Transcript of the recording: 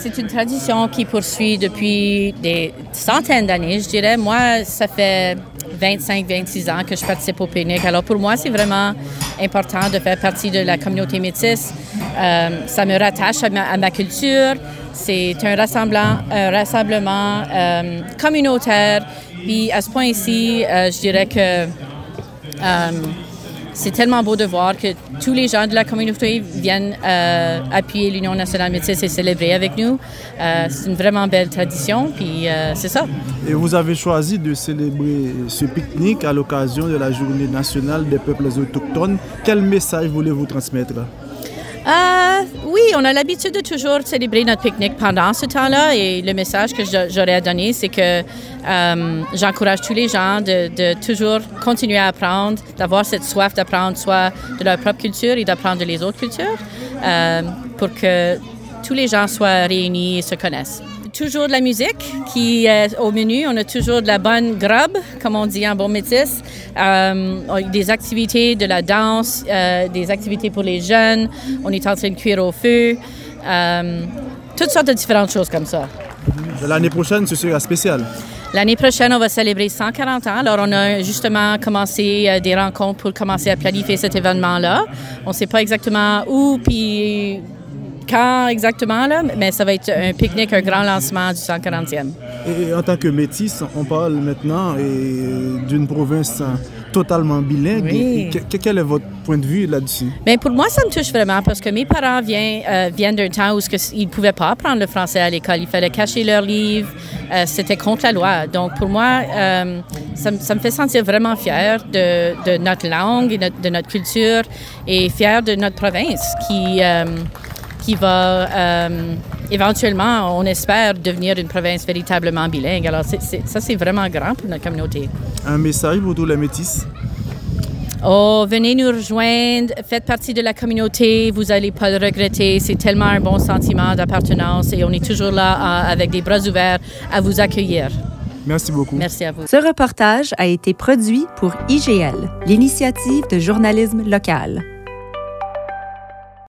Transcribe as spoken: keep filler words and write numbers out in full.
c'est une tradition qui poursuit depuis des centaines d'années, je dirais. Moi, ça fait vingt-cinq vingt-six ans que je participe au pique-nique. Alors pour moi, c'est vraiment important de faire partie de la communauté métisse. Euh, ça me rattache à ma, à ma culture. C'est un rassemblement, un rassemblement euh, communautaire. Puis à ce point-ci, euh, je dirais que euh, c'est tellement beau de voir que tous les gens de la communauté viennent euh, appuyer l'Union nationale métisse et célébrer avec nous. Euh, c'est une vraiment belle tradition, puis euh, c'est ça. Et vous avez choisi de célébrer ce pique-nique à l'occasion de la Journée nationale des peuples autochtones. Quel message voulez-vous transmettre? Euh, oui, on a l'habitude de toujours célébrer notre pique-nique pendant ce temps-là et le message que j'aurais à donner, c'est que euh, j'encourage tous les gens de, de toujours continuer à apprendre, d'avoir cette soif d'apprendre soit de leur propre culture et d'apprendre de les autres cultures euh, pour que tous les gens soient réunis et se connaissent. Toujours de la musique qui est au menu. On a toujours de la bonne grub, comme on dit en bon métis. Euh, des activités, de la danse, euh, des activités pour les jeunes. On est en train de cuire au feu. Euh, toutes sortes de différentes choses comme ça. L'année prochaine, ce sera spécial. L'année prochaine, on va célébrer cent quarante ans. Alors, on a justement commencé euh, des rencontres pour commencer à planifier cet événement-là. On ne sait pas exactement où, puis quand exactement, là, mais ça va être un pique-nique, un grand lancement du cent quarantième. Et en tant que métis, on parle maintenant d'une province totalement bilingue. Oui. Que, quel est votre point de vue là-dessus? Bien, pour moi, ça me touche vraiment parce que mes parents viennent, euh, viennent d'un temps où ils ne pouvaient pas apprendre le français à l'école. Il fallait cacher leurs livres. Euh, c'était contre la loi. Donc, pour moi, euh, ça, ça me fait sentir vraiment fière de, de notre langue et de, de notre culture et fière de notre province qui... Euh, qui va euh, éventuellement, on espère, devenir une province véritablement bilingue. Alors, c'est, c'est, ça, c'est vraiment grand pour notre communauté. Un message pour tous les métis? Oh, venez nous rejoindre, faites partie de la communauté, vous n'allez pas le regretter. C'est tellement un bon sentiment d'appartenance et on est toujours là à, avec des bras ouverts à vous accueillir. Merci beaucoup. Merci à vous. Ce reportage a été produit pour I G L, l'initiative de journalisme local.